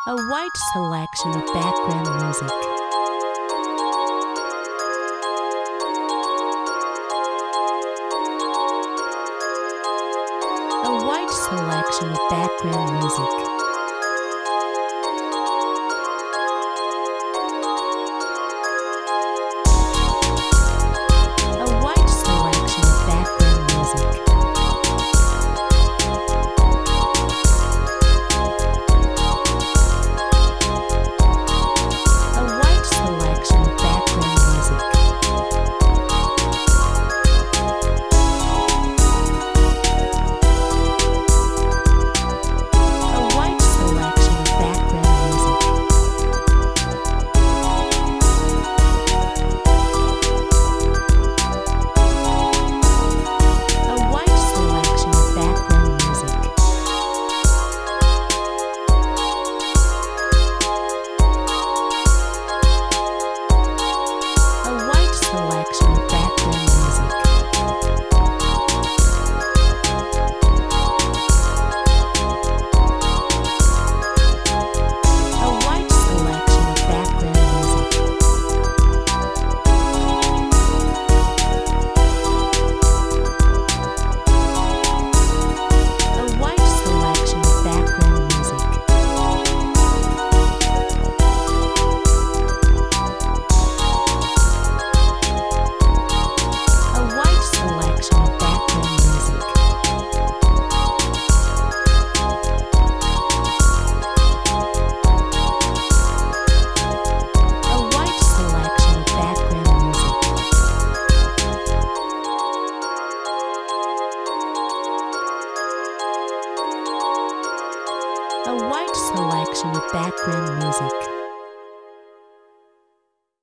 A wide selection of background music. A wide selection of background music. A wide selection of background music. A wide selection of background music. A wide selection of background music. A wide selection of background music. A wide selection of background music. A wide selection of background music. A wide selection of background music. A wide selection of background music. A wide selection of background music. A wide selection of background music.